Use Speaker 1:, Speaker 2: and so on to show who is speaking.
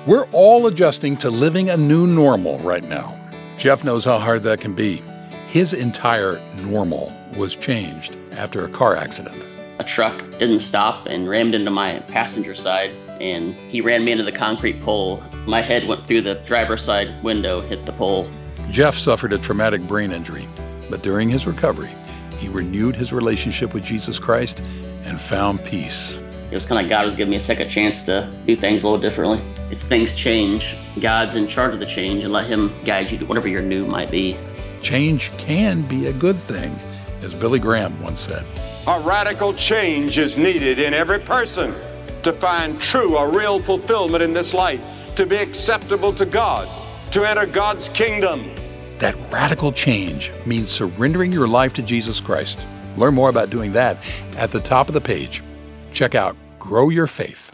Speaker 1: We're all adjusting to living a new normal right now. Jeff knows how hard that can be. His entire normal was changed after a car accident.
Speaker 2: A truck didn't stop and rammed into my passenger side, and he ran me into the concrete pole. My head went through the driver's side window, hit the pole.
Speaker 1: Jeff suffered a traumatic brain injury, but during his recovery, he renewed his relationship with Jesus Christ and found peace.
Speaker 2: It was kind of God was giving me a second chance to do things a little differently. If things change, God's in charge of the change, and let Him guide you to whatever your new might be.
Speaker 1: Change can be a good thing, as Billy Graham once said.
Speaker 3: A radical change is needed in every person to find true or real fulfillment in this life, to be acceptable to God, to enter God's kingdom.
Speaker 1: That radical change means surrendering your life to Jesus Christ. Learn more about doing that at the top of the page. Check out Grow Your Faith.